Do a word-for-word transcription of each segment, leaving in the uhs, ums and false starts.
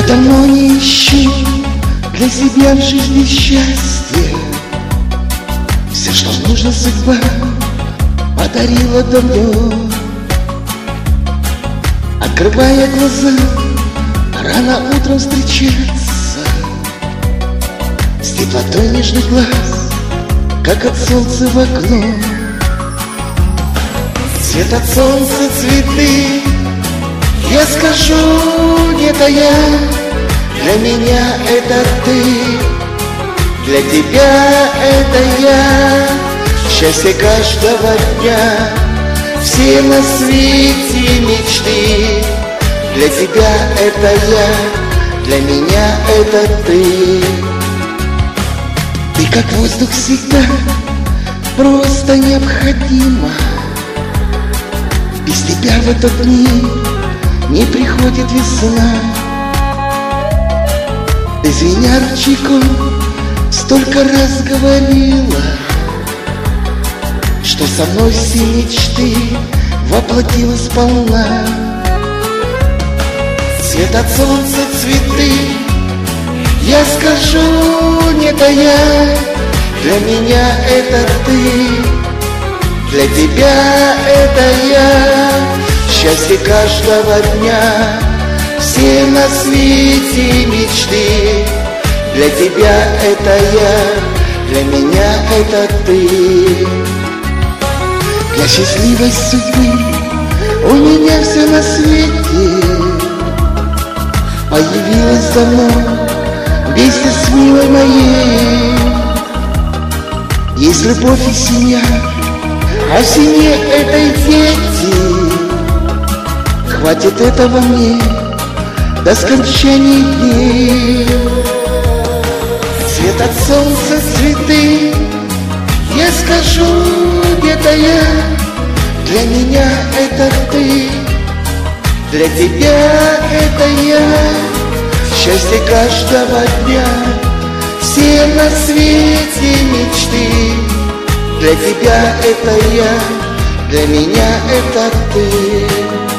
давно не ищу для себя в жизни счастья. Все, что нужно, судьба подарила давно. Открывая глаза, рано утром встречаться с теплотой нежных глаз, как от солнца в окно. Свет от солнца, цветы, я скажу, не тая, для меня это ты, для тебя это я. Счастье каждого дня, все на свете мечты. Для тебя это я, для меня это ты. Ты как воздух всегда просто необходима. Без тебя в этот мир не приходит весна. Ты звеня ручейком столько раз говорила, что со мной все мечты воплотилась сполна. Свет от солнца, цветы, я скажу, не тая, для меня это ты, для тебя это я. Счастье каждого дня, все на свете мечты. Для тебя это я, для меня это ты. Для счастливой судьбы у меня все на свете появилась давно вместе с милой моей. Есть любовь и семья, а в семье это и дети. Хватит этого мне до скончания дней. Свет от солнца, цветы, я скажу, где-то я, для меня это ты, для тебя это я. Счастье каждого дня, все на свете мечты. Для тебя это я, для меня это ты.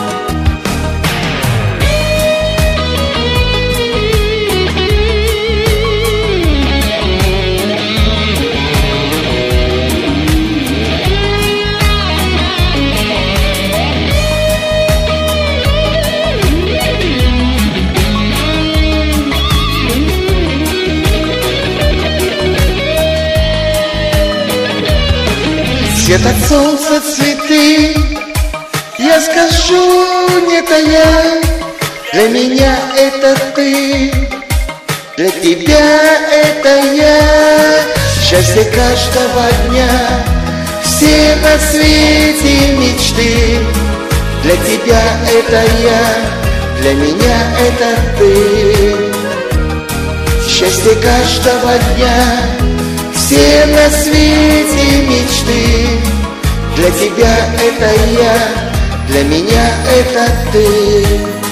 Свет от солнца, цветы, я скажу, не тая, для меня это ты, для тебя это я. Счастье каждого дня, все на свете мечты. Для тебя это я, для меня это ты. Счастье каждого дня, все на свете мечты. Для тебя это я, для меня это ты.